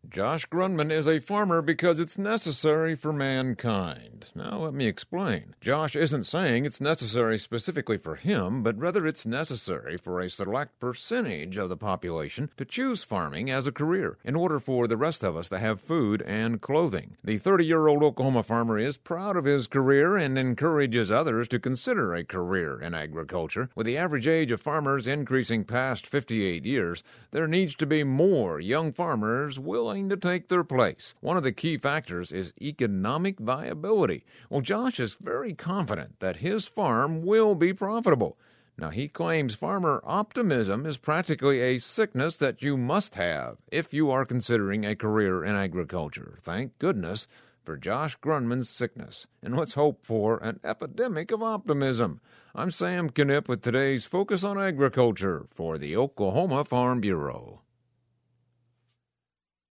Josh Grunman is a farmer because it's necessary for mankind. Now, let me explain. Josh isn't saying it's necessary specifically for him, but rather it's necessary for a select percentage of the population to choose farming as a career in order for the rest of us to have food and clothing. The 30-year-old Oklahoma farmer is proud of his career and encourages others to consider a career in agriculture. With the average age of farmers increasing past 58 years, there needs to be more young farmers willing to take their place. One of the key factors is economic viability. Well, Josh is very confident that his farm will be profitable. Now, he claims farmer optimism is practically a sickness that you must have if you are considering a career in agriculture. Thank goodness for Josh Grunman's sickness, and let's hope for an epidemic of optimism. I'm Sam Knipp with today's Focus on Agriculture for the Oklahoma Farm Bureau.